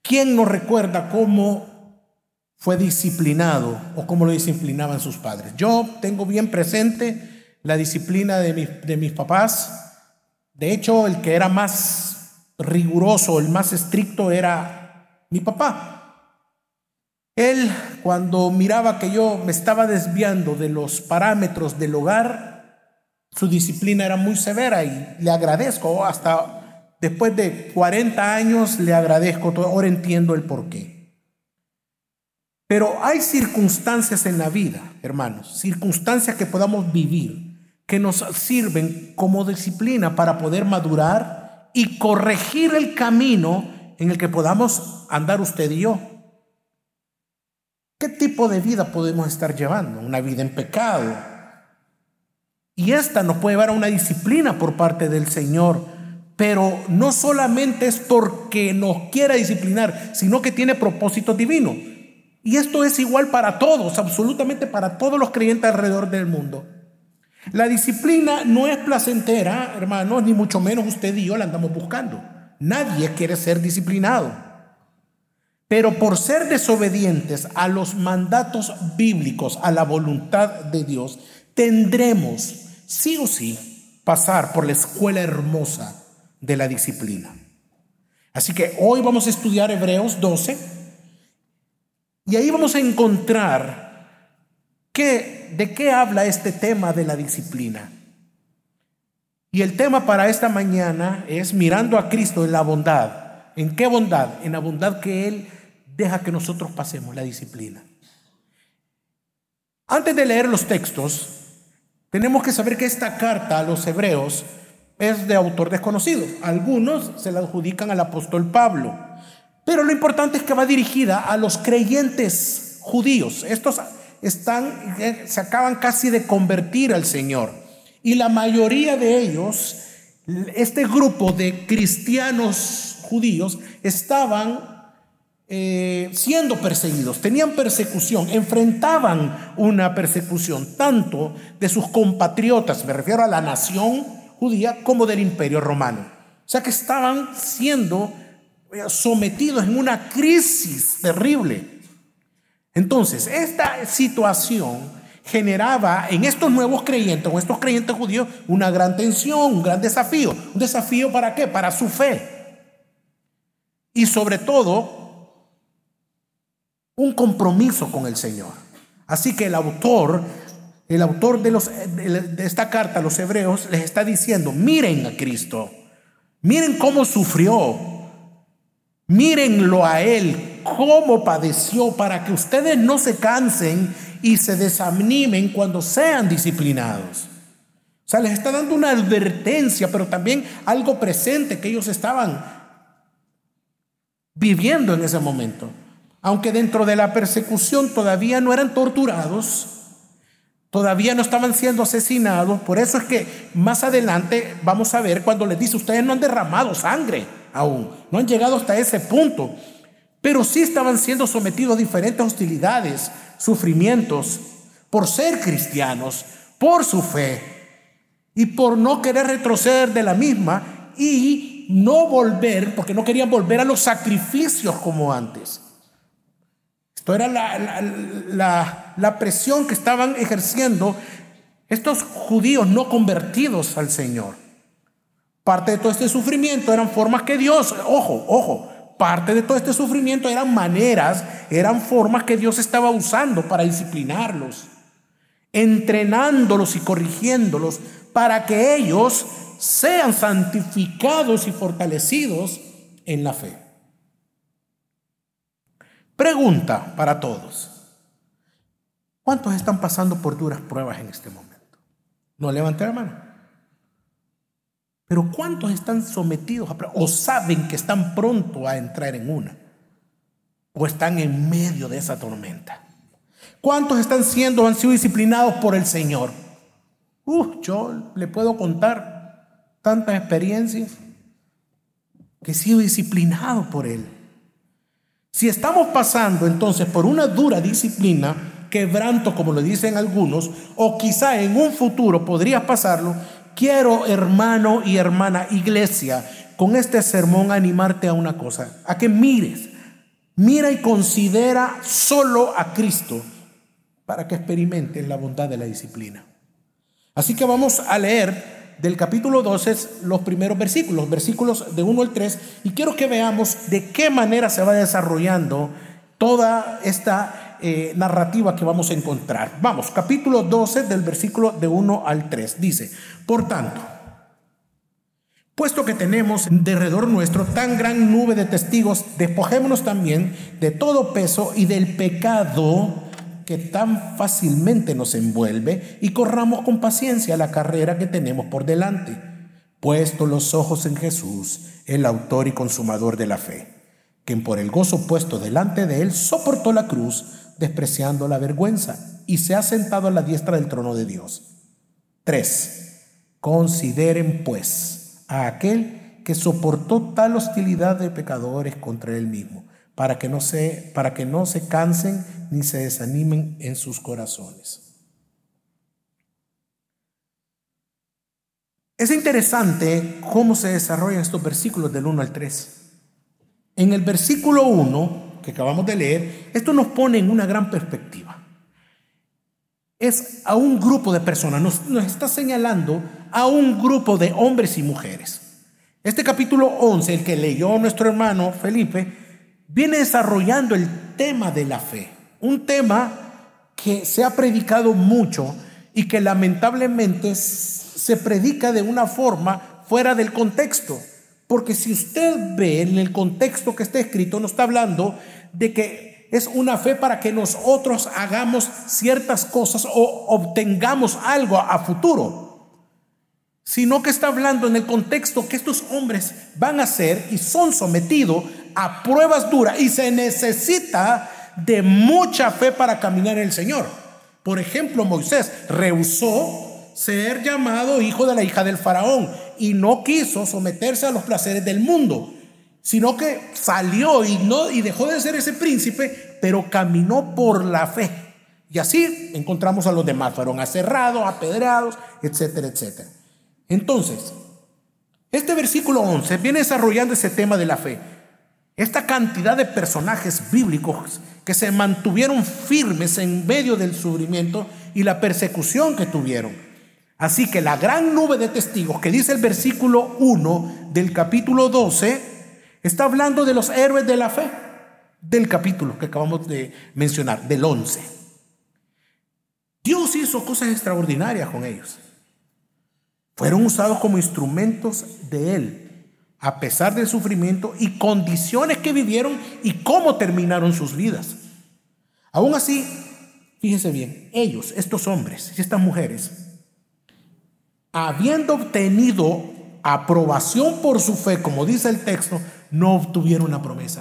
¿Quién nos recuerda cómo fue disciplinado o cómo lo disciplinaban sus padres? Yo tengo bien presente la disciplina de mis papás. De hecho, el que era más riguroso, el más estricto era mi papá. Él, cuando miraba que yo me estaba desviando de los parámetros del hogar, su disciplina era muy severa y le agradezco. Hasta después de 40 años le agradezco todo. Ahora entiendo el porqué. Pero hay circunstancias en la vida, hermanos, circunstancias que podamos vivir, que nos sirven como disciplina para poder madurar y corregir el camino en el que podamos andar usted y yo. ¿Qué tipo de vida podemos estar llevando? Una vida en pecado. Y esta nos puede llevar a una disciplina por parte del Señor, pero no solamente es porque nos quiera disciplinar, sino que tiene propósito divino. Y esto es igual para todos, absolutamente para todos los creyentes alrededor del mundo. La disciplina no es placentera, hermanos, ni mucho menos usted y yo la andamos buscando. Nadie quiere ser disciplinado. Pero por ser desobedientes a los mandatos bíblicos, a la voluntad de Dios, tendremos sí o sí pasar por la escuela hermosa de la disciplina. Así que hoy vamos a estudiar Hebreos 12 y ahí vamos a encontrar de qué habla este tema de la disciplina. Y el tema para esta mañana es mirando a Cristo en la bondad. ¿En qué bondad? En la bondad que Él deja que nosotros pasemos, la disciplina. Antes de leer los textos, tenemos que saber que esta carta a los hebreos es de autor desconocido. Algunos se la adjudican al apóstol Pablo, pero lo importante es que va dirigida a los creyentes judíos. Estos se acaban casi de convertir al Señor, y la mayoría de ellos, este grupo de cristianos judíos, estaban siendo perseguidos, tenían persecución, enfrentaban una persecución tanto de sus compatriotas, me refiero a la nación judía, como del imperio romano. O sea que estaban siendo sometidos en una crisis terrible. Entonces, esta situación generaba en estos nuevos creyentes, o estos creyentes judíos, una gran tensión, un gran desafío. ¿Un desafío para qué? Para su fe. Y sobre todo, un compromiso con el Señor. Así que el autor de esta carta a los hebreos les está diciendo: miren a Cristo, miren cómo sufrió, mírenlo a Él, cómo padeció, para que ustedes no se cansen y se desanimen cuando sean disciplinados. O sea, les está dando una advertencia, pero también algo presente que ellos estaban viviendo en ese momento. Aunque dentro de la persecución todavía no eran torturados, todavía no estaban siendo asesinados. Por eso es que más adelante vamos a ver cuando les dice: ustedes no han derramado sangre aún, no han llegado hasta ese punto, pero sí estaban siendo sometidos a diferentes hostilidades, sufrimientos, por ser cristianos, por su fe y por no querer retroceder de la misma y no volver, porque no querían volver a los sacrificios como antes. Esto era la presión que estaban ejerciendo estos judíos no convertidos al Señor. Parte de todo este sufrimiento eran formas que Dios, parte de todo este sufrimiento eran maneras, eran formas que Dios estaba usando para disciplinarlos, entrenándolos y corrigiéndolos para que ellos sean santificados y fortalecidos en la fe. Pregunta para todos: ¿cuántos están pasando por duras pruebas en este momento? No levanten la mano. Pero ¿cuántos están sometidos a pruebas o saben que están pronto a entrar en una? ¿O están en medio de esa tormenta? ¿Cuántos han sido disciplinados por el Señor? Yo le puedo contar tantas experiencias que he sido disciplinado por Él. Si estamos pasando entonces por una dura disciplina, quebranto como lo dicen algunos, o quizá en un futuro podrías pasarlo, quiero, hermano y hermana, iglesia, con este sermón animarte a una cosa: a que mires Mira y considera solo a Cristo para que experimentes la bondad de la disciplina. Así que vamos a leer del capítulo 12 los primeros versículos de 1 al 3, y quiero que veamos de qué manera se va desarrollando toda esta narrativa que vamos a encontrar. Vamos, capítulo 12 del versículo de 1 al 3. Dice: por tanto, puesto que tenemos derredor nuestro tan gran nube de testigos, despojémonos también de todo peso y del pecado que tan fácilmente nos envuelve, y corramos con paciencia la carrera que tenemos por delante, puesto los ojos en Jesús, el autor y consumador de la fe, quien por el gozo puesto delante de él soportó la cruz, despreciando la vergüenza, y se ha sentado a la diestra del trono de Dios. 3. Consideren pues a aquel que soportó tal hostilidad de pecadores contra él mismo, para que no se cansen ni se desanimen en sus corazones. Es interesante cómo se desarrollan estos versículos del 1 al 3. En el versículo 1 que acabamos de leer, esto nos pone en una gran perspectiva. Es a un grupo de personas, nos está señalando a un grupo de hombres y mujeres. Este capítulo 11, el que leyó nuestro hermano Felipe, viene desarrollando el tema de la fe, un tema que se ha predicado mucho y que lamentablemente se predica de una forma fuera del contexto, porque si usted ve en el contexto que está escrito, no está hablando de que es una fe para que nosotros hagamos ciertas cosas o obtengamos algo a futuro, sino que está hablando en el contexto que estos hombres van a ser y son sometidos a pruebas duras, y se necesita de mucha fe para caminar en el Señor. Por ejemplo, Moisés rehusó ser llamado hijo de la hija del faraón y no quiso someterse a los placeres del mundo, sino que salió y dejó de ser ese príncipe, pero caminó por la fe. Y así encontramos a los demás, fueron aserrados, apedreados, etcétera, etcétera. Entonces, este versículo 11 viene desarrollando ese tema de la fe. Esta cantidad de personajes bíblicos que se mantuvieron firmes en medio del sufrimiento y la persecución que tuvieron. Así que la gran nube de testigos que dice el versículo 1 del capítulo 12 está hablando de los héroes de la fe del capítulo que acabamos de mencionar, del 11. Dios hizo cosas extraordinarias con ellos. Fueron usados como instrumentos de Él, a pesar del sufrimiento y condiciones que vivieron y cómo terminaron sus vidas. Aún así, fíjese bien, ellos, estos hombres y estas mujeres, habiendo obtenido aprobación por su fe, como dice el texto, no obtuvieron la promesa.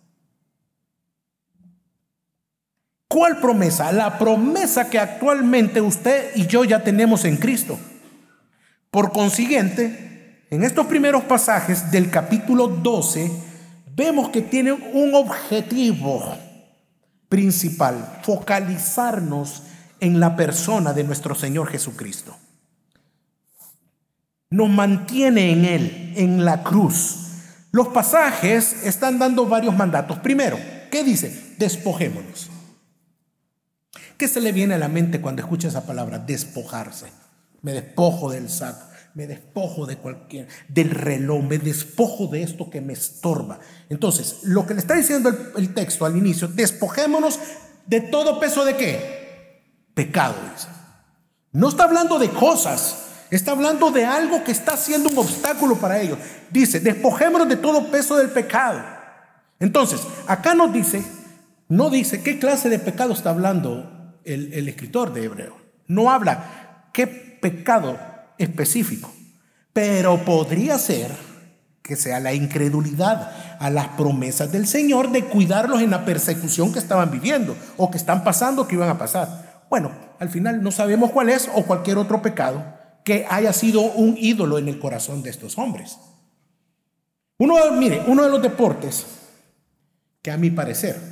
¿Cuál promesa? La promesa que actualmente usted y yo ya tenemos en Cristo. Por consiguiente, en estos primeros pasajes del capítulo 12, vemos que tienen un objetivo principal: focalizarnos en la persona de nuestro Señor Jesucristo. Nos mantiene en Él, en la cruz. Los pasajes están dando varios mandatos. Primero, ¿qué dice? Despojémonos. ¿Qué se le viene a la mente cuando escucha esa palabra? Despojarse. Me despojo del saco, me despojo del reloj, me despojo de esto que me estorba. Entonces, lo que le está diciendo el texto al inicio: despojémonos de todo peso de ¿qué? Pecado, dice. No está hablando de cosas, está hablando de algo que está siendo un obstáculo para ellos. Dice: despojémonos de todo peso del pecado. Entonces, acá no dice qué clase de pecado está hablando el escritor de Hebreo. No habla qué pecado específico, pero podría ser que sea la incredulidad a las promesas del Señor de cuidarlos en la persecución que estaban viviendo o que están pasando, que iban a pasar. Bueno, al final no sabemos cuál es, o cualquier otro pecado que haya sido un ídolo en el corazón de estos hombres. Uno de los deportes que, a mi parecer,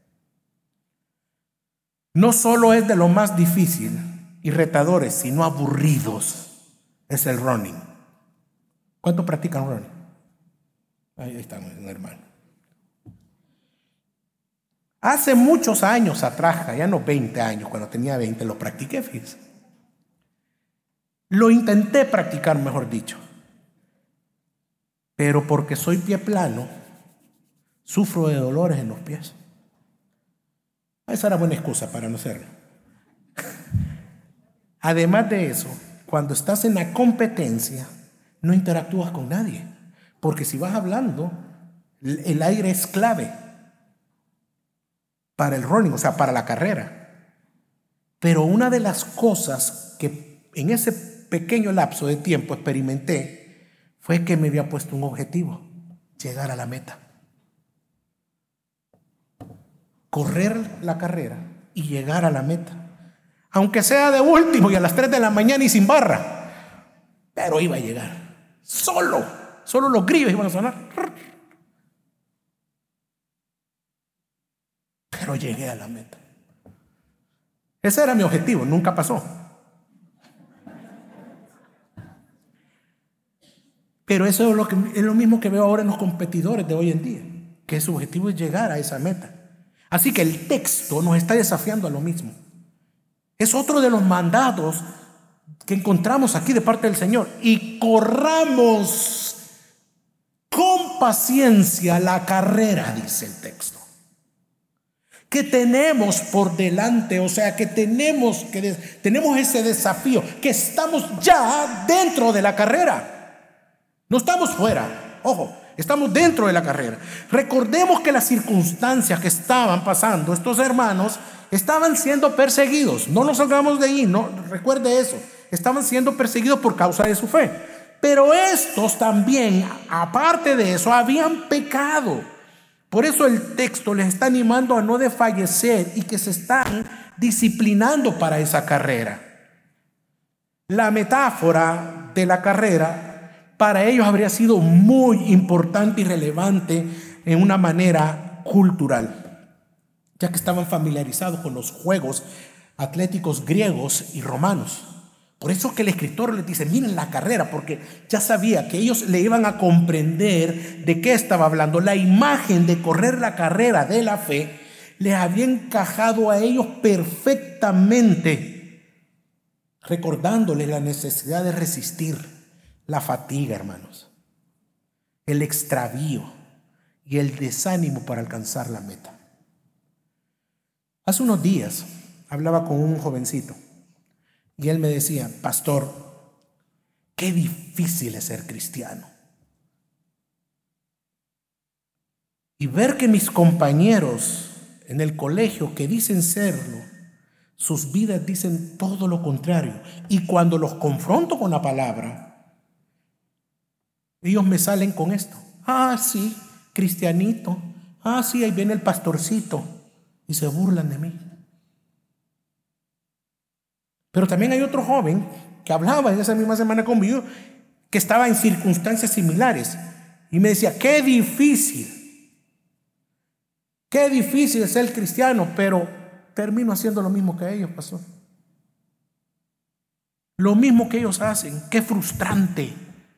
no solo es de lo más difícil y retadores, sino aburridos, es el running. ¿Cuántos practican running? Ahí estamos, hermano. Hace muchos años atrás, ya no 20 años, cuando tenía 20, lo practiqué, fíjense. Lo intenté practicar, mejor dicho. Pero porque soy pie plano, sufro de dolores en los pies. Esa era buena excusa para no hacerlo. Además de eso, cuando estás en la competencia, no interactúas con nadie. Porque si vas hablando, el aire es clave para el running, o sea, para la carrera. Pero una de las cosas que en ese pequeño lapso de tiempo experimenté fue que me había puesto un objetivo: llegar a la meta. Correr la carrera y llegar a la meta. Aunque sea de último y a las 3 de la mañana y sin barra, pero iba a llegar. Solo los grillos iban a sonar. Pero llegué a la meta. Ese era mi objetivo, nunca pasó. Pero eso es lo mismo que veo ahora en los competidores de hoy en día, que su objetivo es llegar a esa meta. Así que el texto nos está desafiando a lo mismo. Es otro de los mandatos que encontramos aquí de parte del Señor. Y corramos con paciencia la carrera, dice el texto, que tenemos por delante. O sea, que tenemos ese desafío, que estamos ya dentro de la carrera. No estamos fuera, ojo, estamos dentro de la carrera. Recordemos que las circunstancias que estaban pasando estos hermanos estaban siendo perseguidos. No nos salgamos de ahí, no, recuerde eso. Estaban siendo perseguidos por causa de su fe. Pero estos también, aparte de eso, habían pecado. Por eso el texto les está animando a no desfallecer y que se están disciplinando para esa carrera. La metáfora de la carrera para ellos habría sido muy importante y relevante en una manera cultural, ya que estaban familiarizados con los juegos atléticos griegos y romanos. Por eso que el escritor les dice: miren la carrera, porque ya sabía que ellos le iban a comprender de qué estaba hablando. La imagen de correr la carrera de la fe les había encajado a ellos perfectamente, recordándoles la necesidad de resistir la fatiga, hermanos, el extravío y el desánimo para alcanzar la meta. Hace unos días hablaba con un jovencito y él me decía: pastor, qué difícil es ser cristiano. Y ver que mis compañeros en el colegio que dicen serlo, sus vidas dicen todo lo contrario. Y cuando los confronto con la palabra, ellos me salen con esto: ah, sí, cristianito. Ah, sí, ahí viene el pastorcito. Y se burlan de mí. Pero también hay otro joven que hablaba en esa misma semana conmigo, que estaba en circunstancias similares, y me decía: qué difícil es ser cristiano, pero termino haciendo lo mismo que ellos, pastor. Lo mismo que ellos hacen, qué frustrante.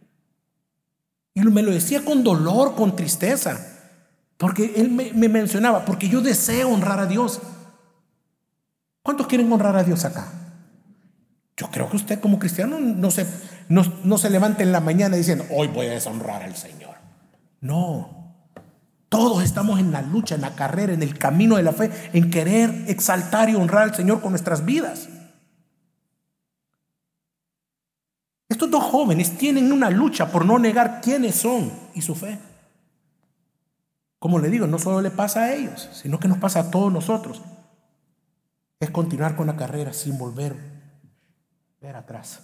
Y me lo decía con dolor, con tristeza, porque él me mencionaba: porque yo deseo honrar a Dios. ¿Cuántos quieren honrar a Dios acá? Yo creo que usted como cristiano no se levante en la mañana diciendo: hoy voy a deshonrar al Señor. No, todos estamos en la lucha, en la carrera, en el camino de la fe, en querer exaltar y honrar al Señor con nuestras vidas. Estos dos jóvenes tienen una lucha por no negar quiénes son y su fe. Como le digo, no solo le pasa a ellos, sino que nos pasa a todos nosotros. Es continuar con la carrera sin ver atrás.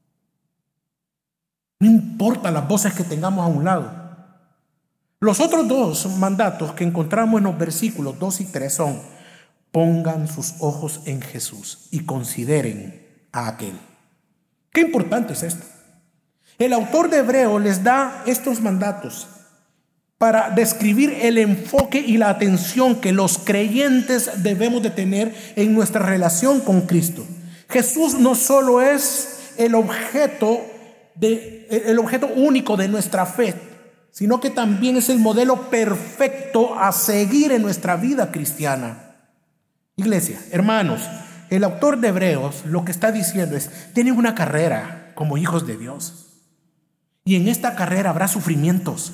No importa las voces que tengamos a un lado. Los otros dos mandatos que encontramos en los versículos 2 y 3 son: pongan sus ojos en Jesús y consideren a aquel. Qué importante es esto. El autor de Hebreos les da estos mandatos para describir el enfoque y la atención que los creyentes debemos de tener en nuestra relación con Cristo. Jesús no solo es el objeto único de nuestra fe, sino que también es el modelo perfecto a seguir en nuestra vida cristiana. Iglesia, hermanos, el autor de Hebreos lo que está diciendo es: tienen una carrera como hijos de Dios, y en esta carrera habrá sufrimientos.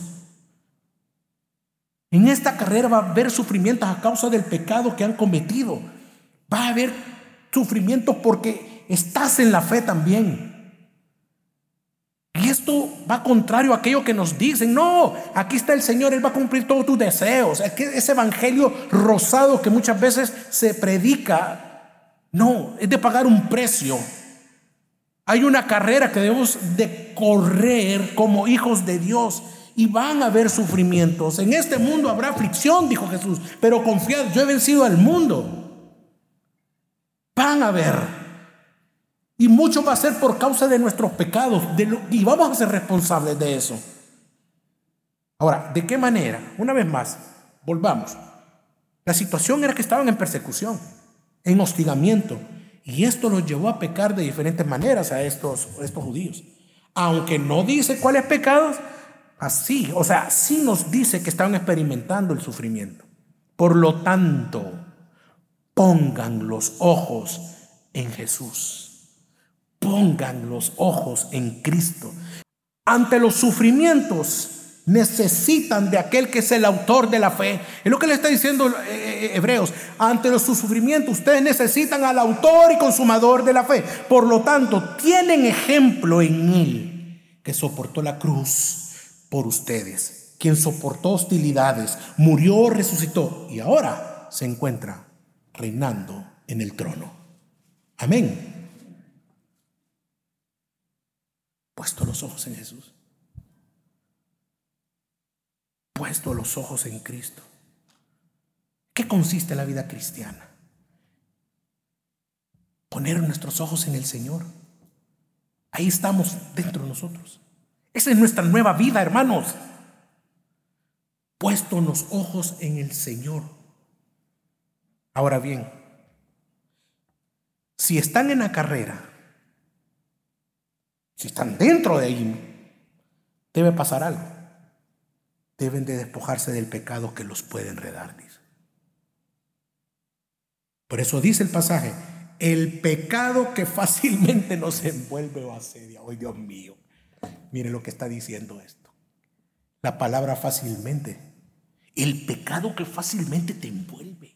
En esta carrera va a haber sufrimientos a causa del pecado que han cometido. Va a haber sufrimientos porque estás en la fe también. Y esto va contrario a aquello que nos dicen: no, aquí está el Señor, Él va a cumplir todos tus deseos. Es que ese evangelio rosado que muchas veces se predica, no, es de pagar un precio. Hay una carrera que debemos de correr como hijos de Dios, y van a haber sufrimientos. En este mundo habrá aflicción, dijo Jesús, pero confiad, yo he vencido al mundo. Van a haber, y mucho va a ser por causa de nuestros pecados, y vamos a ser responsables de eso. Ahora, ¿de qué manera? Una vez más, volvamos. La situación era que estaban en persecución, en hostigamiento, y esto los llevó a pecar de diferentes maneras a estos judíos. Aunque no dice cuáles pecados, así, o sea, sí nos dice que estaban experimentando el sufrimiento. Por lo tanto, pongan los ojos en Jesús. Pongan los ojos en Cristo. Ante los sufrimientos necesitan de aquel que es el autor de la fe. Es lo que le está diciendo Hebreos. Ante los sufrimientos ustedes necesitan al autor y consumador de la fe. Por lo tanto, tienen ejemplo en Él, que soportó la cruz por ustedes, quien soportó hostilidades, murió, resucitó y ahora se encuentra reinando en el trono. Amén. Puesto los ojos en Jesús, puesto los ojos en Cristo. ¿Qué consiste la vida cristiana? Poner nuestros ojos en el Señor. Ahí estamos dentro de nosotros. Esa es nuestra nueva vida, hermanos. Puesto los ojos en el Señor. Ahora bien, si están en la carrera, si están dentro de ahí, debe pasar algo. Deben de despojarse del pecado que los puede enredar, dice. Por eso dice el pasaje: el pecado que fácilmente nos envuelve o asedia. ¡Ay, Dios mío! Mire lo que está diciendo esto. La palabra fácilmente. El pecado que fácilmente te envuelve.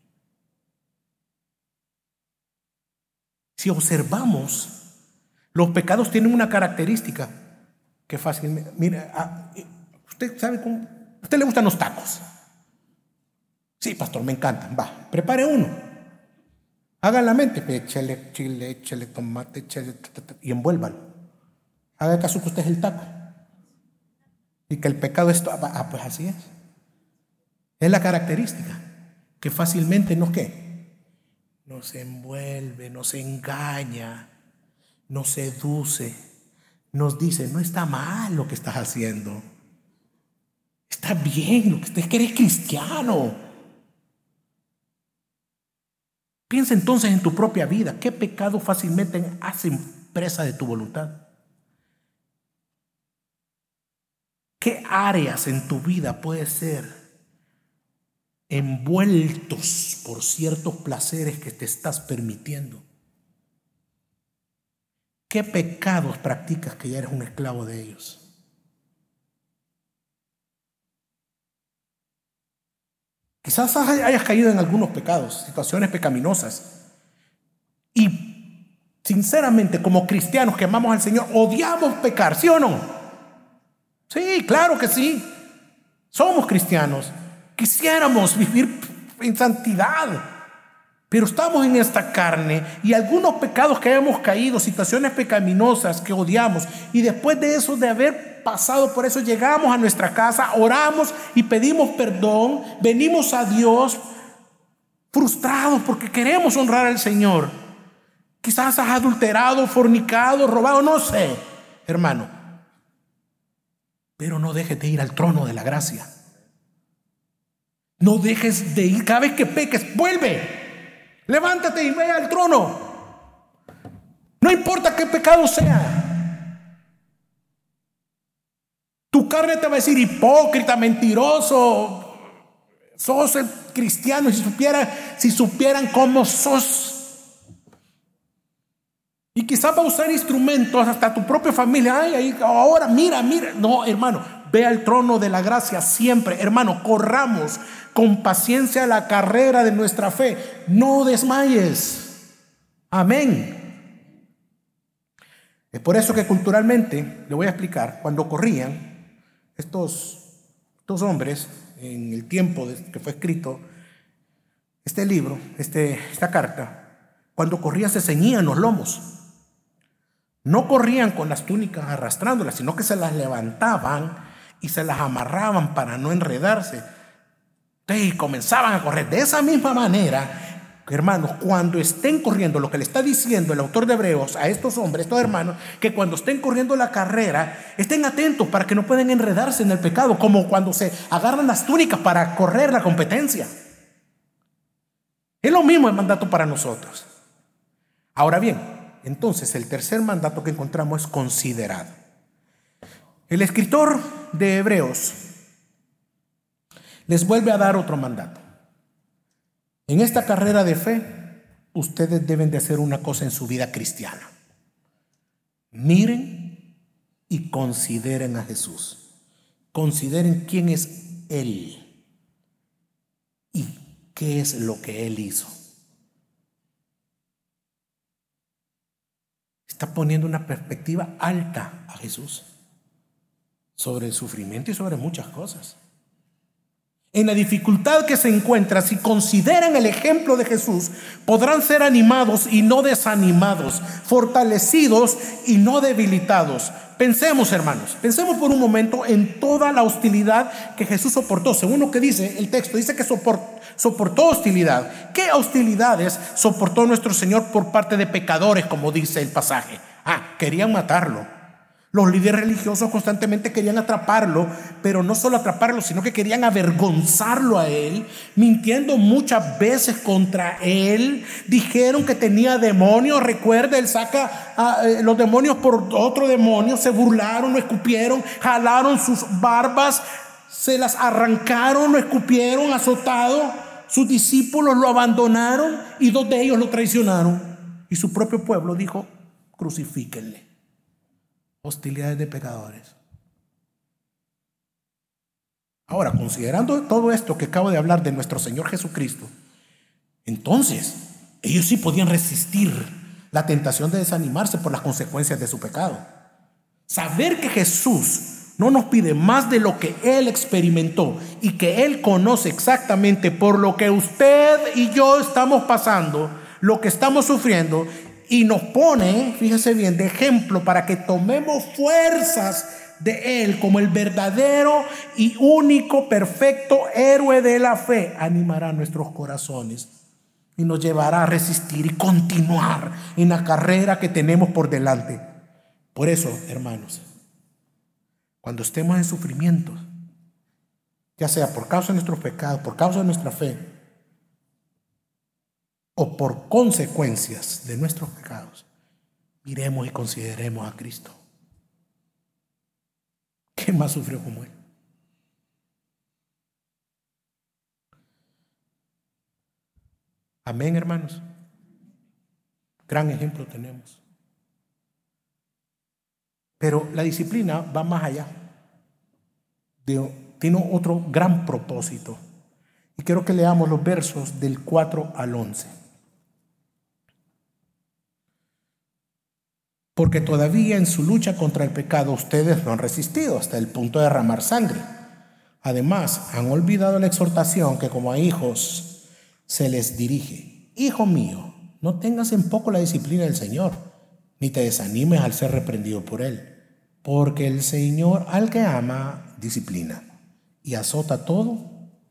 Si observamos, los pecados tienen una característica que fácilmente. Mire, usted sabe cómo. ¿A usted le gustan los tacos? Sí, pastor, me encantan. Va, prepare uno. Haga en la mente, échale chile, échale tomate, échale, y envuélvalo. Haga caso que usted es el taco y que el pecado es todo. Pues así es. Es la característica que fácilmente nos envuelve, nos engaña, nos seduce, nos dice: no está mal lo que estás haciendo, está bien lo que es que eres cristiano. Piensa entonces en tu propia vida. ¿Qué pecado fácilmente hacen presa de tu voluntad? ¿Qué áreas en tu vida puede ser envueltos por ciertos placeres que te estás permitiendo? ¿Qué pecados practicas que ya eres un esclavo de ellos? Quizás hayas caído en algunos pecados, situaciones pecaminosas, y sinceramente, como cristianos que amamos al Señor, odiamos pecar, ¿sí o no? Sí, claro que sí. Somos cristianos. Quisiéramos vivir en santidad, pero estamos en esta carne, y algunos pecados que hemos caído, situaciones pecaminosas que odiamos, y después de eso, de haber pasado por eso, llegamos a nuestra casa, oramos y pedimos perdón, venimos a Dios frustrados porque queremos honrar al Señor. Quizás has adulterado, fornicado, robado, no sé, hermano. Pero no dejes de ir al trono de la gracia. No dejes de ir. Cada vez que peques, vuelve. Levántate y ve al trono. No importa qué pecado sea. Tu carne te va a decir hipócrita, mentiroso, sos el cristiano. Si supieran cómo sos. Y quizás va a usar instrumentos hasta tu propia familia. Ay, ahora mira. No, hermano, ve al trono de la gracia siempre. Hermano, corramos con paciencia la carrera de nuestra fe. No desmayes. Amén. Es por eso que culturalmente, le voy a explicar, cuando corrían estos hombres, en el tiempo que fue escrito este libro, esta carta, cuando corrían se ceñían los lomos. No corrían con las túnicas arrastrándolas, sino que se las levantaban y se las amarraban para no enredarse. Y comenzaban a correr. De esa misma manera, hermanos, cuando estén corriendo, lo que le está diciendo el autor de Hebreos a estos hombres, estos hermanos, que cuando estén corriendo la carrera, estén atentos para que no puedan enredarse en el pecado, como cuando se agarran las túnicas para correr la competencia. Es lo mismo el mandato para nosotros. Ahora bien, entonces el tercer mandato que encontramos es considerado. El escritor de Hebreos les vuelve a dar otro mandato. En esta carrera de fe, ustedes deben de hacer una cosa en su vida cristiana. Miren y consideren a Jesús. Consideren quién es Él y qué es lo que Él hizo. Está poniendo una perspectiva alta a Jesús sobre el sufrimiento y sobre muchas cosas. En la dificultad que se encuentra, si consideran el ejemplo de Jesús, podrán ser animados y no desanimados, fortalecidos y no debilitados. Pensemos, hermanos, pensemos por un momento en toda la hostilidad que Jesús soportó. Según lo que dice el texto, dice que soportó hostilidad. ¿Qué hostilidades soportó nuestro Señor por parte de pecadores, como dice el pasaje? Querían matarlo. Los líderes religiosos constantemente querían atraparlo, pero no solo atraparlo, sino que querían avergonzarlo a él, mintiendo muchas veces contra él. Dijeron que tenía demonios. Recuerda, él saca los demonios por otro demonio. Se burlaron, lo escupieron, jalaron sus barbas, se las arrancaron, lo escupieron, azotado. Sus discípulos lo abandonaron y 2 de ellos lo traicionaron. Y su propio pueblo dijo: crucifíquenle. Hostilidades de pecadores. Ahora, considerando todo esto que acabo de hablar de nuestro Señor Jesucristo, entonces ellos sí podían resistir la tentación de desanimarse por las consecuencias de su pecado. Saber que Jesús no nos pide más de lo que Él experimentó y que Él conoce exactamente por lo que usted y yo estamos pasando, lo que estamos sufriendo, y nos pone, fíjese bien, de ejemplo para que tomemos fuerzas de Él como el verdadero y único perfecto héroe de la fe. Animará nuestros corazones y nos llevará a resistir y continuar en la carrera que tenemos por delante. Por eso, hermanos, cuando estemos en sufrimiento, ya sea por causa de nuestros pecados, por causa de nuestra fe, o por consecuencias de nuestros pecados, miremos y consideremos a Cristo. ¿Quién más sufrió como Él? Amén, hermanos. Gran ejemplo tenemos. Pero la disciplina va más allá. Tiene otro gran propósito. Y quiero que leamos los versos del 4 al 11. Porque todavía en su lucha contra el pecado ustedes no han resistido hasta el punto de derramar sangre. Además, han olvidado la exhortación que como a hijos se les dirige. Hijo mío, no tengas en poco la disciplina del Señor, ni te desanimes al ser reprendido por Él. Porque el Señor al que ama, disciplina y azota todo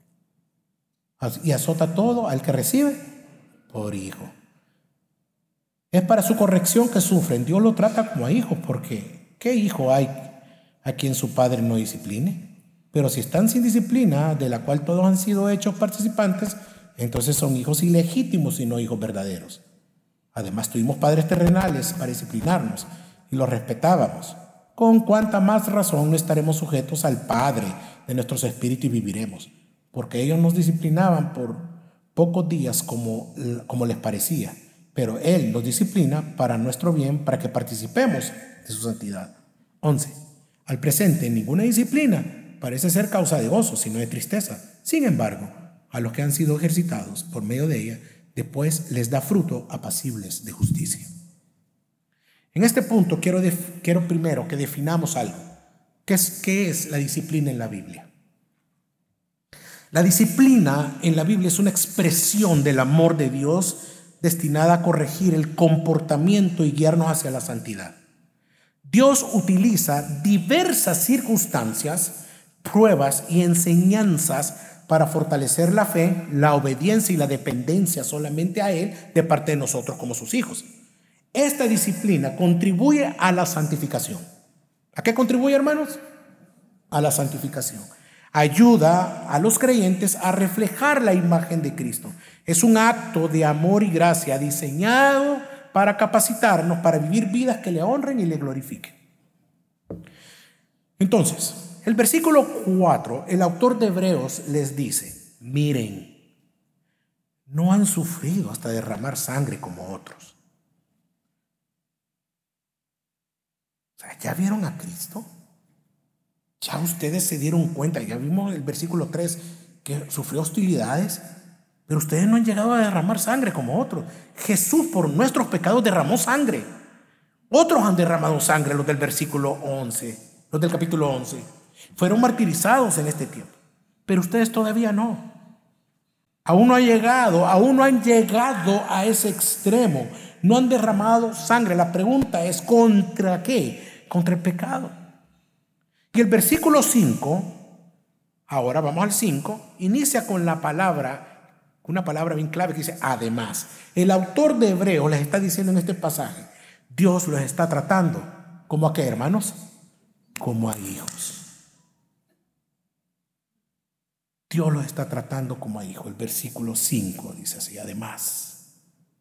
al que recibe por hijo. Es para su corrección que sufren. Dios lo trata como a hijos, porque ¿qué hijo hay a quien su padre no discipline? Pero si están sin disciplina, de la cual todos han sido hechos participantes, entonces son hijos ilegítimos y no hijos verdaderos. Además, tuvimos padres terrenales para disciplinarnos y los respetábamos. con cuánta más razón no estaremos sujetos al Padre de nuestros espíritus y viviremos, porque ellos nos disciplinaban por pocos días como les parecía, pero Él nos disciplina para nuestro bien, para que participemos de su santidad. 11. Al presente, ninguna disciplina parece ser causa de gozo, sino de tristeza. Sin embargo, a los que han sido ejercitados por medio de ella, después les da fruto apacibles de justicia. En este punto quiero primero que definamos algo. ¿Qué es la disciplina en la Biblia? La disciplina en la Biblia es una expresión del amor de Dios destinada a corregir el comportamiento y guiarnos hacia la santidad. Dios utiliza diversas circunstancias, pruebas y enseñanzas para fortalecer la fe, la obediencia y la dependencia solamente a Él de parte de nosotros como sus hijos. Esta disciplina contribuye a la santificación. ¿A qué contribuye, hermanos? A la santificación. Ayuda a los creyentes a reflejar la imagen de Cristo. Es un acto de amor y gracia diseñado para capacitarnos para vivir vidas que le honren y le glorifiquen. Entonces, el versículo 4, el autor de Hebreos les dice: miren, no han sufrido hasta derramar sangre como otros. O sea, ¿ya vieron a Cristo? Ya ustedes se dieron cuenta, ya vimos el versículo 3 que sufrió hostilidades, pero ustedes no han llegado a derramar sangre como otros. Jesús por nuestros pecados derramó sangre. Otros han derramado sangre, los del versículo 11, los del capítulo 11. Fueron martirizados en este tiempo, pero ustedes todavía no. Aún no han llegado a ese extremo. No han derramado sangre. La pregunta es: ¿contra qué? Contra el pecado. Y el versículo 5, ahora vamos al 5, inicia con una palabra bien clave que dice además. El autor de Hebreos les está diciendo en este pasaje: Dios los está tratando ¿como a qué, hermanos? Como a hijos. Dios los está tratando como a hijos. El versículo 5 dice así: además.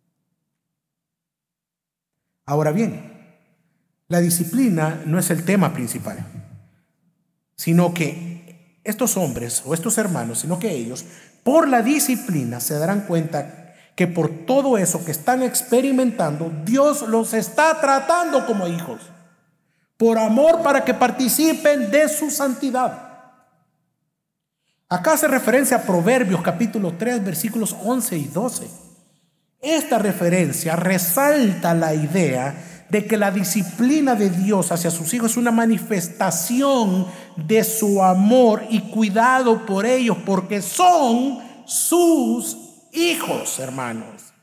Ahora bien, la disciplina no es el tema principal, sino que estos hombres o estos hermanos, sino que ellos, por la disciplina, se darán cuenta que por todo eso que están experimentando, Dios los está tratando como hijos, por amor, para que participen de su santidad. Acá hace referencia a Proverbios capítulo 3, versículos 11 y 12. Esta referencia resalta la idea de que la disciplina de Dios hacia sus hijos es una manifestación de su amor y cuidado por ellos, porque son sus hijos, hermanos.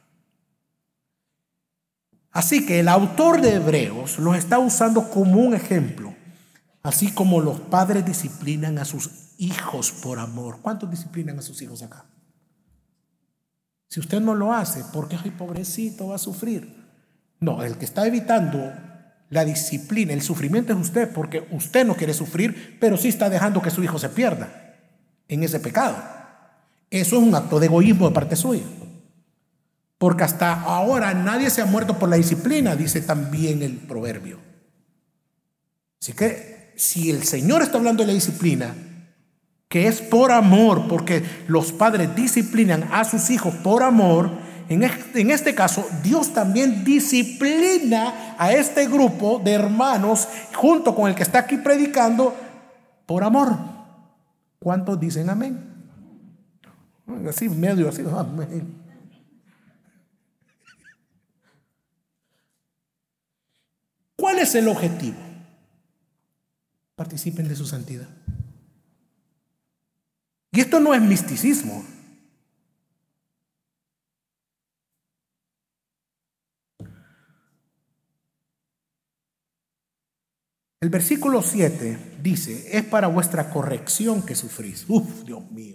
Así que el autor de Hebreos los está usando como un ejemplo, así como los padres disciplinan a sus hijos por amor. ¿Cuántos disciplinan a sus hijos acá? Si usted no lo hace, porque ay, pobrecito, va a sufrir. No, el que está evitando la disciplina, el sufrimiento es usted, porque usted no quiere sufrir, pero sí está dejando que su hijo se pierda en ese pecado. Eso es un acto de egoísmo de parte suya, porque hasta ahora nadie se ha muerto por la disciplina, dice también el proverbio. Así que si el Señor está hablando de la disciplina, que es por amor, porque los padres disciplinan a sus hijos por amor, en este caso Dios también disciplina a este grupo de hermanos junto con el que está aquí predicando por amor. ¿Cuántos dicen amén? Así medio así, amén. ¿Cuál es el objetivo? Participen de su santidad. Y esto no es misticismo. El versículo 7 dice: es para vuestra corrección que sufrís. Dios mío.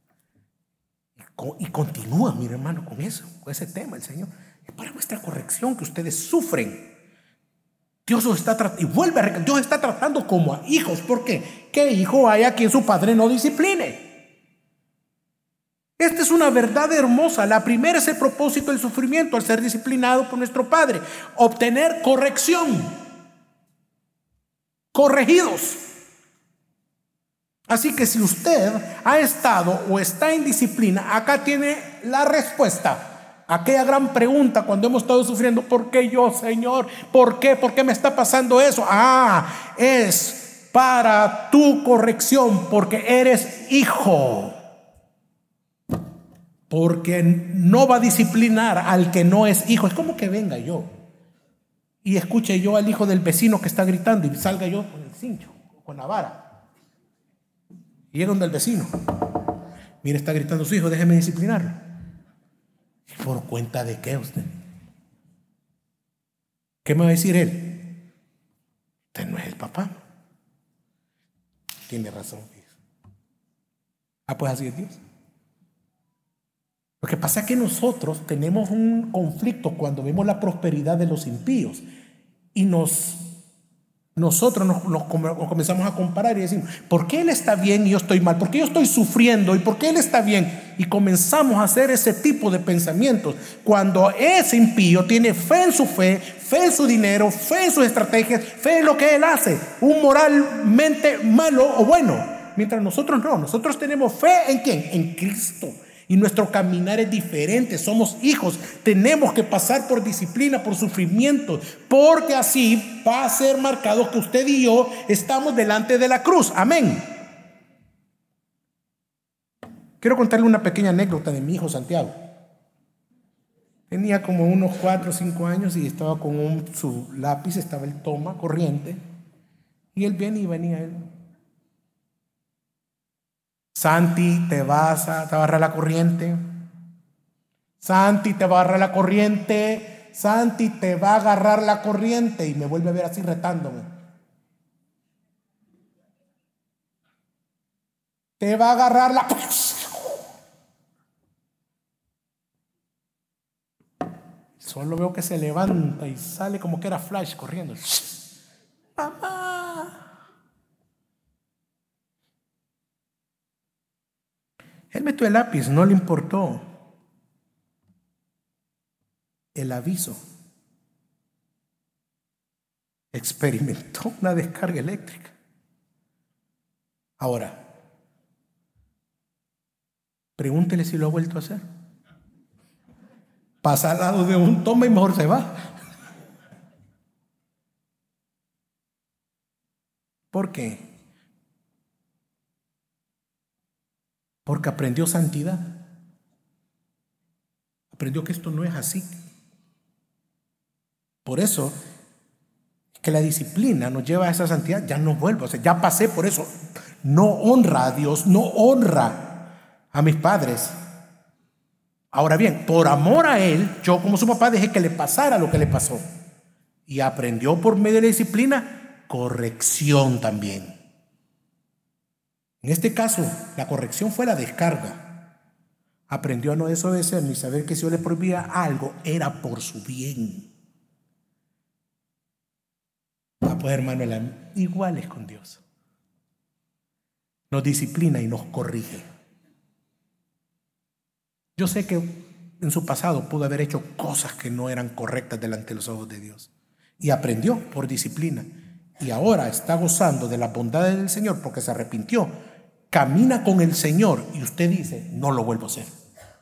Y continúa, mi hermano, con eso, con ese tema el Señor. Es para vuestra corrección que ustedes sufren. Dios los está tratando, y vuelve a Dios está tratando como a hijos. ¿Por qué? ¿Qué hijo hay a quien su padre no discipline? Esta es una verdad hermosa. La primera es el propósito del sufrimiento al ser disciplinado por nuestro Padre: obtener corrección. corregidos. Así que si usted ha estado o está en disciplina, acá tiene la respuesta. Aquella gran pregunta cuando hemos estado sufriendo: ¿por qué yo, Señor? ¿Por qué? ¿Por qué me está pasando eso? Es para tu corrección, porque eres hijo. Porque no va a disciplinar al que no es hijo. Es como que venga yo y escuche yo al hijo del vecino que está gritando y salga yo con el cincho, con la vara. Y llega donde el vecino: mire, está gritando su hijo, déjeme disciplinarlo. ¿Y por cuenta de qué usted? ¿Qué me va a decir él? Usted no es el papá. Tiene razón. Pues así es Dios. Lo que pasa es que nosotros tenemos un conflicto cuando vemos la prosperidad de los impíos y nosotros nos comenzamos a comparar y decimos: ¿por qué él está bien y yo estoy mal? ¿Por qué yo estoy sufriendo y por qué él está bien? Y comenzamos a hacer ese tipo de pensamientos cuando ese impío tiene fe en su fe, fe en su dinero, fe en sus estrategias, fe en lo que él hace, un moralmente malo o bueno, mientras nosotros no. Nosotros tenemos fe ¿en quién? En Cristo. Y nuestro caminar es diferente. Somos hijos. Tenemos que pasar por disciplina, por sufrimiento, porque así va a ser marcado que usted y yo estamos delante de la cruz. Amén. Quiero contarle una pequeña anécdota de mi hijo Santiago. Tenía como unos 4 o 5 años y estaba con su lápiz, estaba el toma corriente, y él viene y venía él: Santi, te vas a agarrar la corriente. Santi, te va a agarrar la corriente. Santi, te va a agarrar la corriente. Y me vuelve a ver así retándome: te va a agarrar la... Solo veo que se levanta y sale como que era Flash corriendo. ¡Mamá! Él metió el lápiz, no le importó el aviso. Experimentó una descarga eléctrica. Ahora, pregúntele si lo ha vuelto a hacer. Pasa al lado de un toma y mejor se va. ¿Por qué? Porque aprendió santidad. Aprendió que esto no es así. Por eso que la disciplina nos lleva a esa santidad. Ya no vuelvo, o sea, ya pasé por eso. No honra a Dios, no honra a mis padres. Ahora bien, por amor a él, yo como su papá dejé que le pasara lo que le pasó. Y aprendió por medio de la disciplina corrección también. En este caso, la corrección fue la descarga. Aprendió a no desobedecer ni saber que si yo le prohibía algo era por su bien. Pues hermano, igual es con Dios. Nos disciplina y nos corrige. Yo sé que en su pasado pudo haber hecho cosas que no eran correctas delante de los ojos de Dios. Y aprendió por disciplina. Y ahora está gozando de las bondades del Señor porque se arrepintió. Camina con el Señor y usted dice: no lo vuelvo a hacer.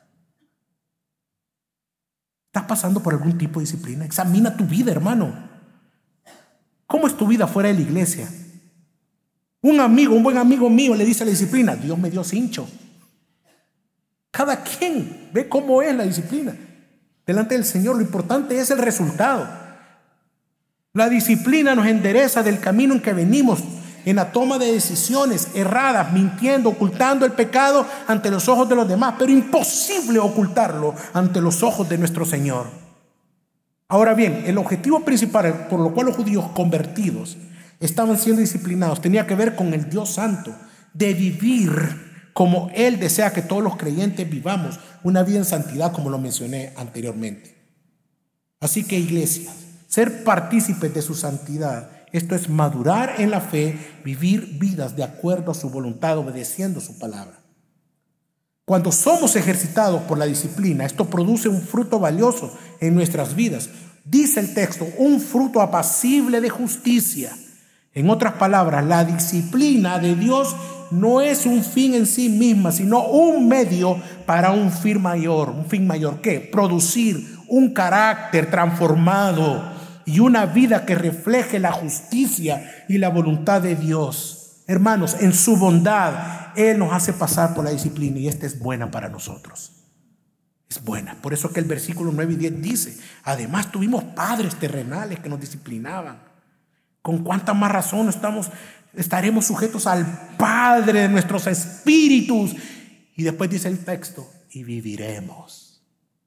¿Estás pasando por algún tipo de disciplina? Examina tu vida, hermano. ¿Cómo es tu vida fuera de la iglesia? Un buen amigo mío le dice a la disciplina: Dios me dio cincho. Cada quien ve cómo es la disciplina delante del Señor. Lo importante es el resultado. La disciplina nos endereza del camino en que venimos, en la toma de decisiones erradas, mintiendo, ocultando el pecado ante los ojos de los demás, pero imposible ocultarlo ante los ojos de nuestro Señor. Ahora bien, el objetivo principal por lo cual los judíos convertidos estaban siendo disciplinados tenía que ver con el Dios Santo, de vivir como Él desea que todos los creyentes vivamos, una vida en santidad, como lo mencioné anteriormente. Así que, iglesia, ser partícipes de su santidad, esto es madurar en la fe, vivir vidas de acuerdo a su voluntad, obedeciendo su palabra. Cuando somos ejercitados por la disciplina, esto produce un fruto valioso en nuestras vidas. Dice el texto: un fruto apacible de justicia En otras palabras, la disciplina de Dios no es un fin en sí misma, sino un medio para un fin mayor. ¿Un fin mayor qué? Producir un carácter transformado y una vida que refleje la justicia y la voluntad de Dios. Hermanos, en su bondad, Él nos hace pasar por la disciplina y esta es buena para nosotros. Es buena. Por eso que el versículo 9 y 10 dice: además tuvimos padres terrenales que nos disciplinaban. ¿Con cuánta más razón estaremos sujetos al Padre de nuestros espíritus? Y después dice el texto: y viviremos.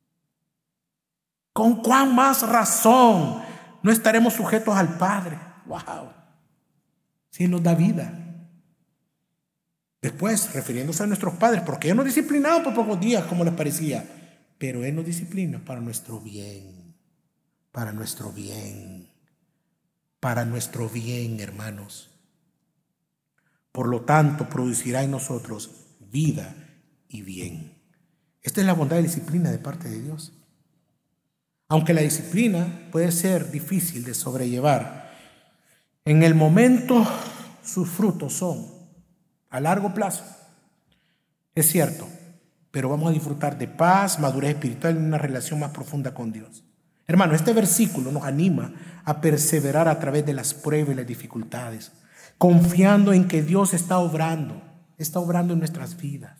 ¿Con cuán más razón no estaremos sujetos al Padre? ¡Wow! Si Él nos da vida. Después, refiriéndose a nuestros padres, porque ellos nos disciplinaban por pocos días, como les parecía, pero Él nos disciplina para nuestro bien, para nuestro bien, para nuestro bien, hermanos. Por lo tanto, producirá en nosotros vida y bien. Esta es la bondad y disciplina de parte de Dios. Aunque la disciplina puede ser difícil de sobrellevar, en el momento sus frutos son a largo plazo. Es cierto, pero vamos a disfrutar de paz, madurez espiritual y una relación más profunda con Dios. Hermano, este versículo nos anima a perseverar a través de las pruebas y las dificultades, confiando en que Dios está obrando en nuestras vidas.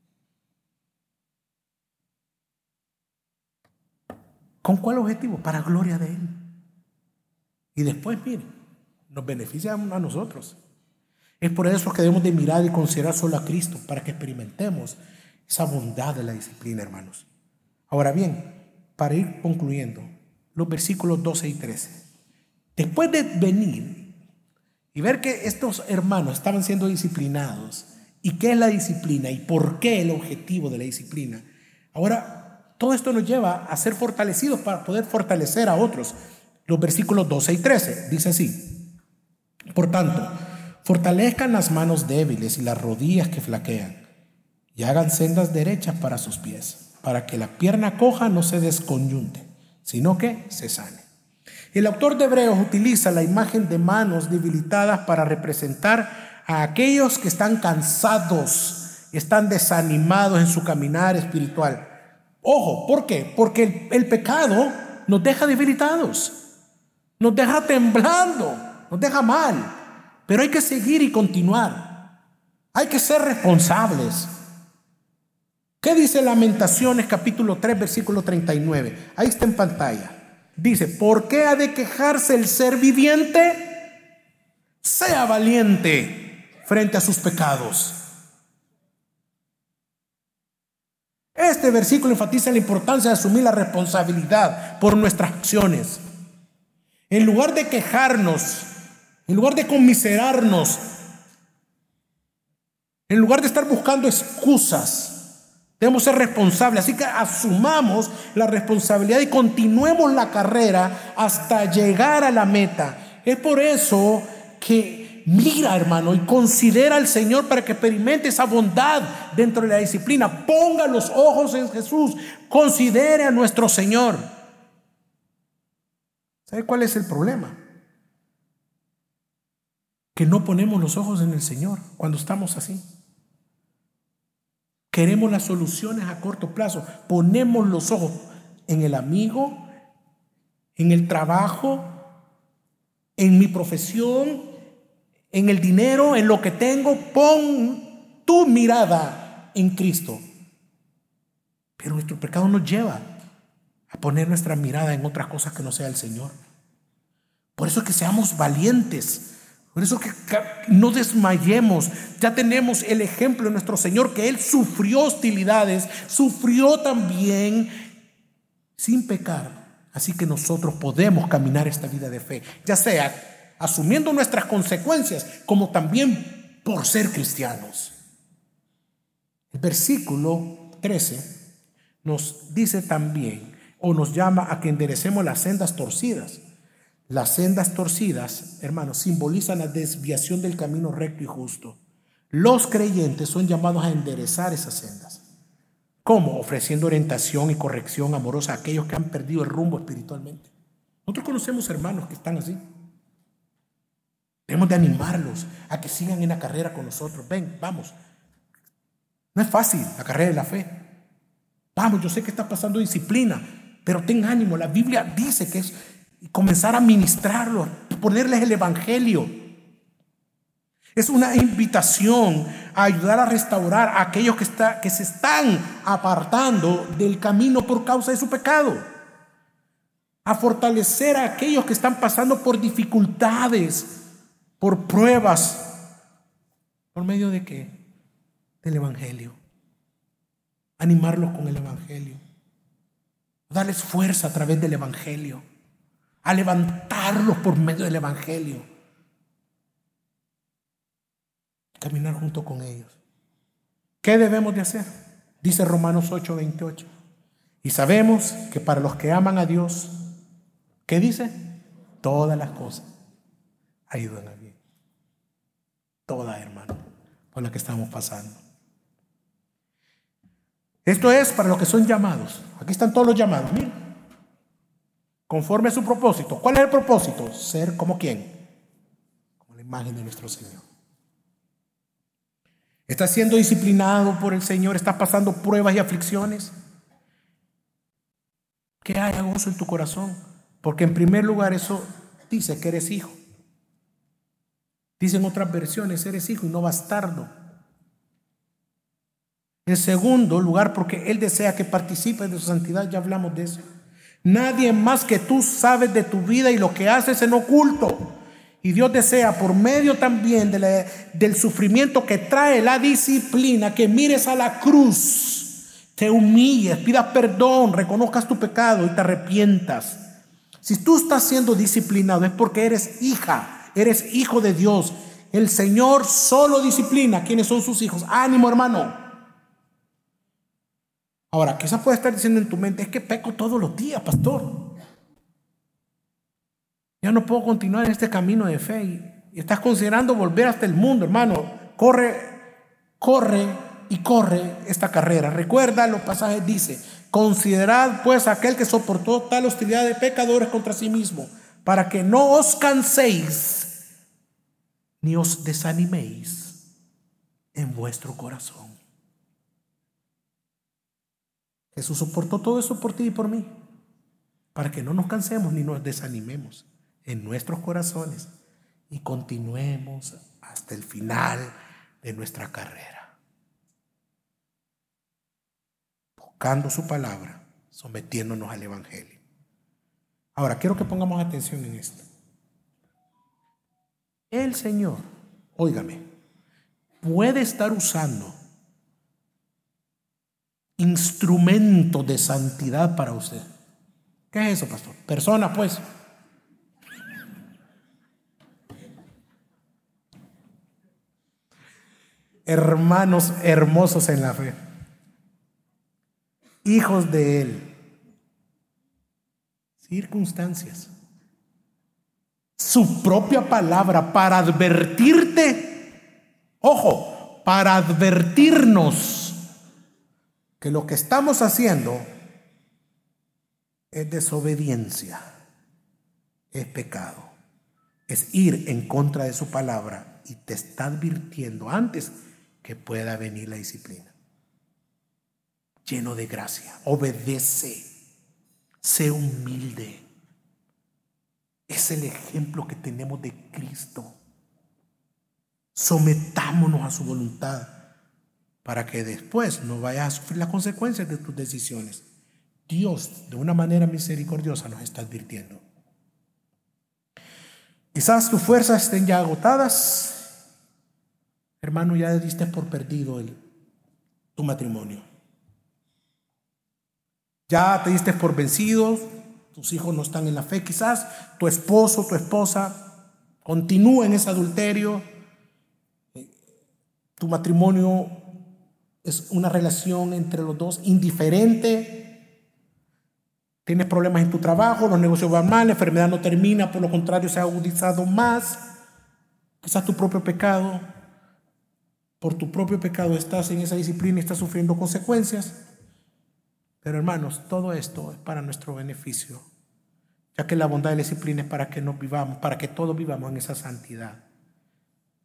¿Con cuál objetivo? Para gloria de Él. Y después, miren, nos beneficia a nosotros. Es por eso que debemos de mirar y considerar solo a Cristo, para que experimentemos esa bondad de la disciplina, hermanos. Ahora bien, para ir concluyendo, los versículos 12 y 13. Después de venir y ver que estos hermanos estaban siendo disciplinados, y qué es la disciplina y por qué el objetivo de la disciplina, ahora todo esto nos lleva a ser fortalecidos para poder fortalecer a otros. Los versículos 12 y 13 dice así: por tanto, fortalezcan las manos débiles y las rodillas que flaquean, y hagan sendas derechas para sus pies, para que la pierna coja no se desconyunte, sino que se sane. El autor de Hebreos utiliza la imagen de manos debilitadas para representar a aquellos que están cansados, están desanimados en su caminar espiritual. Ojo, ¿por qué? Porque el pecado nos deja debilitados, nos deja temblando, nos deja mal. Pero hay que seguir y continuar. Hay que ser responsables. ¿Qué dice Lamentaciones capítulo 3 versículo 39? Ahí está en pantalla. Dice: ¿por qué ha de quejarse el ser viviente? Sea valiente frente a sus pecados. Este versículo enfatiza la importancia de asumir la responsabilidad por nuestras acciones. En lugar de quejarnos, en lugar de conmiserarnos, en lugar de estar buscando excusas, debemos ser responsables. Así que asumamos la responsabilidad y continuemos la carrera hasta llegar a la meta. Es por eso que mira, hermano, y considera al Señor para que experimente esa bondad dentro de la disciplina. Ponga los ojos en Jesús. Considere a nuestro Señor. ¿Sabe cuál es el problema? Que no ponemos los ojos en el Señor cuando estamos así. Queremos las soluciones a corto plazo. Ponemos los ojos en el amigo, en el trabajo, en mi profesión, en el dinero, en lo que tengo. Pon tu mirada en Cristo. Pero nuestro pecado nos lleva a poner nuestra mirada en otras cosas que no sea el Señor. Por eso que seamos valientes. Por eso que no desmayemos. Ya tenemos el ejemplo de nuestro Señor, que Él sufrió hostilidades, sufrió también sin pecar. Así que nosotros podemos caminar esta vida de fe, ya sea asumiendo nuestras consecuencias, como también por ser cristianos. El versículo 13 nos dice también, o nos llama a que enderecemos las sendas torcidas. Las sendas torcidas, hermanos, simbolizan la desviación del camino recto y justo. Los creyentes son llamados a enderezar esas sendas. ¿Cómo? Ofreciendo orientación y corrección amorosa a aquellos que han perdido el rumbo espiritualmente. Nosotros conocemos hermanos que están así. Debemos de animarlos a que sigan en la carrera con nosotros. Ven, vamos. No es fácil la carrera de la fe. Vamos, yo sé que está pasando disciplina, pero ten ánimo. La Biblia dice que es comenzar a ministrarlos, ponerles el evangelio. Es una invitación a ayudar a restaurar a aquellos que se están apartando del camino por causa de su pecado. A fortalecer a aquellos que están pasando por dificultades, por pruebas. ¿Por medio de qué? Del evangelio. Animarlos con el evangelio. Darles fuerza a través del evangelio. A levantarlos por medio del evangelio. Caminar junto con ellos. ¿Qué debemos de hacer? Dice Romanos 8:28. Y sabemos que para los que aman a Dios, ¿qué dice? Todas las cosas ayudan a bien. Todas, hermano, por las que estamos pasando. Esto es para los que son llamados. Aquí están todos los llamados. Miren. Conforme a su propósito. ¿Cuál es el propósito? Ser como quién. Como la imagen de nuestro Señor. ¿Estás siendo disciplinado por el Señor? ¿Estás pasando pruebas y aflicciones? Que haya gozo en tu corazón. Porque en primer lugar eso dice que eres hijo. Dicen otras versiones, eres hijo y no bastardo. En segundo lugar, porque Él desea que participes de su santidad. Ya hablamos de eso. Nadie más que tú sabes de tu vida y lo que haces en oculto. Y Dios desea, por medio también del sufrimiento que trae la disciplina, que mires a la cruz, te humilles, pidas perdón, reconozcas tu pecado y te arrepientas. Si tú estás siendo disciplinado es porque eres hija, eres hijo de Dios. El Señor solo disciplina quienes son sus hijos. Ánimo, hermano. Ahora, quizás puedes estar diciendo en tu mente, es que peco todos los días, pastor. Ya no puedo continuar en este camino de fe. Y estás considerando volver hasta el mundo, hermano. Corre esta carrera. Recuerda, los pasajes dice: considerad pues aquel que soportó tal hostilidad de pecadores contra sí mismo, para que no os canséis ni os desaniméis en vuestro corazón. Jesús soportó todo eso por ti y por mí, para que no nos cansemos ni nos desanimemos en nuestros corazones y continuemos hasta el final de nuestra carrera, buscando su palabra, sometiéndonos al evangelio. Ahora, quiero que pongamos atención en esto. El Señor, óigame, puede estar usando instrumentos de santidad para usted. ¿Qué es eso, pastor? Personas, pues. Hermanos hermosos en la fe, hijos de Él, circunstancias, su propia palabra para advertirte, ojo, para advertirnos que lo que estamos haciendo es desobediencia, es pecado, es ir en contra de su palabra, y te está advirtiendo antes que pueda venir la disciplina. Lleno de gracia, obedece, sé humilde. Es el ejemplo que tenemos de Cristo. Sometámonos a su voluntad para que después no vayas a sufrir las consecuencias de tus decisiones. Dios, de una manera misericordiosa, nos está advirtiendo. Quizás tus fuerzas estén ya agotadas. Hermano, ya diste por perdido tu matrimonio. Ya te diste por vencido. Tus hijos no están en la fe. Quizás tu esposo, tu esposa continúa en ese adulterio. Tu matrimonio es una relación entre los dos indiferente. Tienes problemas en tu trabajo, los negocios van mal, la enfermedad no termina, por lo contrario se ha agudizado más. Quizás tu propio pecado. Por tu propio pecado estás en esa disciplina y estás sufriendo consecuencias. Pero hermanos, todo esto es para nuestro beneficio, ya que la bondad de la disciplina es para que nos vivamos, para que todos vivamos en esa santidad.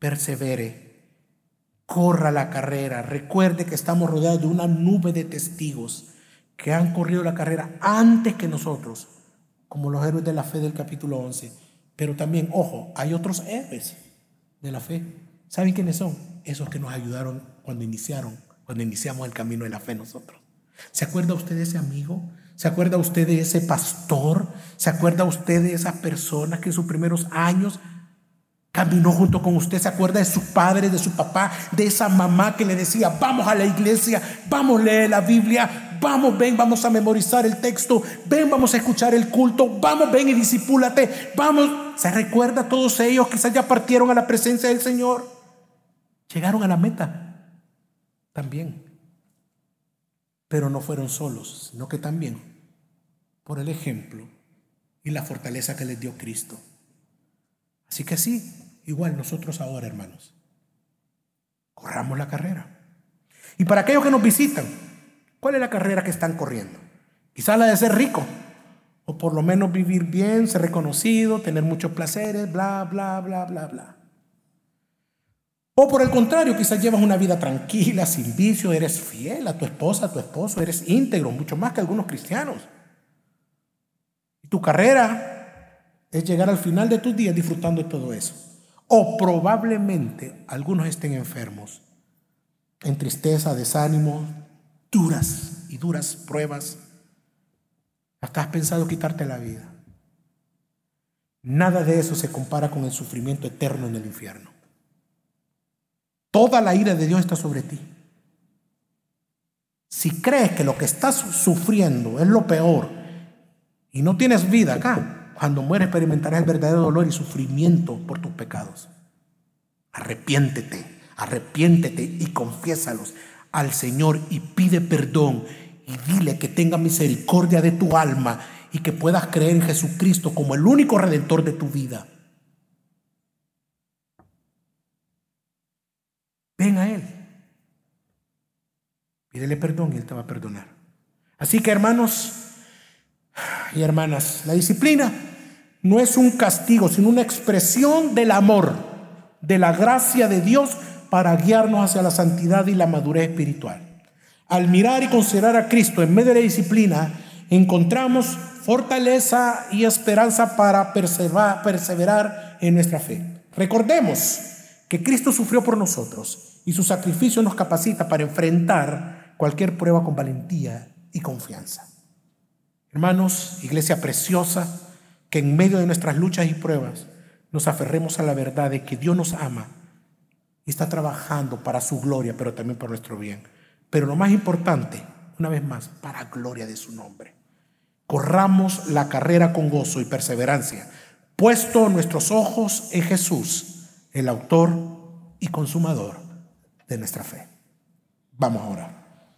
persevere, corra la carrera. Recuerde que estamos rodeados de una nube de testigos que han corrido la carrera antes que nosotros, como los héroes de la fe del capítulo 11. Pero también, ojo, hay otros héroes de la fe. ¿Saben quiénes son? Esos que nos ayudaron cuando iniciamos el camino de la fe nosotros. ¿Se acuerda usted de ese amigo? ¿Se acuerda usted de ese pastor? ¿Se acuerda usted de esa persona que en sus primeros años caminó junto con usted? ¿Se acuerda de sus padres, de su papá, de esa mamá que le decía: vamos a la iglesia, vamos a leer la Biblia, vamos, ven, vamos a memorizar el texto, ven, vamos a escuchar el culto, vamos, ven y discipúlate, vamos? ¿Se recuerda? Todos ellos quizás ya partieron a la presencia del Señor, llegaron a la meta también, pero no fueron solos, sino que también por el ejemplo y la fortaleza que les dio Cristo. Así que sí, igual nosotros ahora, hermanos, corramos la carrera. Y para aquellos que nos visitan, ¿cuál es la carrera que están corriendo? Quizás la de ser rico, o por lo menos vivir bien, ser reconocido, tener muchos placeres, bla, bla, bla, bla, bla. O por el contrario, quizás llevas una vida tranquila, sin vicio, eres fiel a tu esposa, a tu esposo, eres íntegro, mucho más que algunos cristianos. Y tu carrera es llegar al final de tus días disfrutando de todo eso. O probablemente algunos estén enfermos, en tristeza, desánimo, duras pruebas. Hasta has pensado quitarte la vida. Nada de eso se compara con el sufrimiento eterno en el infierno. Toda la ira de Dios está sobre ti. Si crees que lo que estás sufriendo es lo peor y no tienes vida acá, cuando mueres experimentarás el verdadero dolor y sufrimiento por tus pecados. Arrepiéntete y confiésalos al Señor y pide perdón y dile que tenga misericordia de tu alma y que puedas creer en Jesucristo como el único redentor de tu vida. Ven a Él, pídele perdón y Él te va a perdonar. Así que, hermanos y hermanas, la disciplina no es un castigo, sino una expresión del amor, de la gracia de Dios para guiarnos hacia la santidad y la madurez espiritual. Al mirar y considerar a Cristo en medio de la disciplina, encontramos fortaleza y esperanza para perseverar en nuestra fe. Recordemos que Cristo sufrió por nosotros y su sacrificio nos capacita para enfrentar cualquier prueba con valentía y confianza. Hermanos, iglesia preciosa, que en medio de nuestras luchas y pruebas nos aferremos a la verdad de que Dios nos ama y está trabajando para su gloria, pero también para nuestro bien. Pero lo más importante, una vez más, para gloria de su nombre. Corramos la carrera con gozo y perseverancia, puesto nuestros ojos en Jesús, el autor y consumador de nuestra fe. Vamos a orar.